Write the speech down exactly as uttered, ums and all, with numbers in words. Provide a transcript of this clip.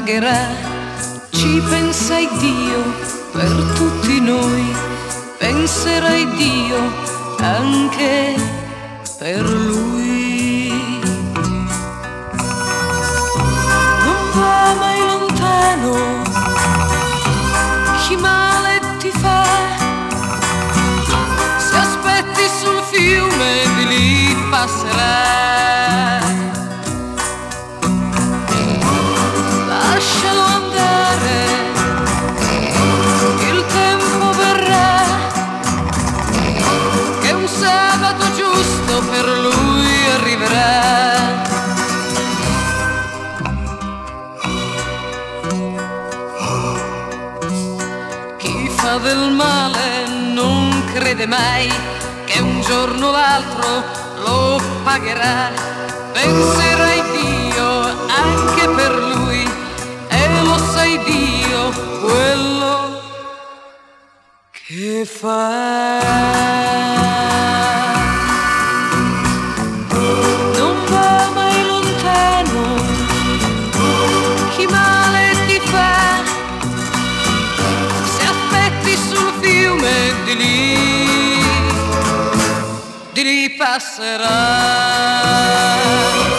pagherà. Ci pensa Dio per tutti noi, penserà Dio anche per lui. Non va mai lontano chi male ti fa, se aspetti sul fiume di lì passerà. Lascialo andare, il tempo verrà, che un sabato giusto per lui arriverà. Chi fa del male non crede mai che un giorno o l'altro lo pagherà. Penserai Dio anche per lui, e lo sai Dio quello che fa. Non va mai lontano chi male ti fa, se aspetti sul fiume di lì, di lì passerà.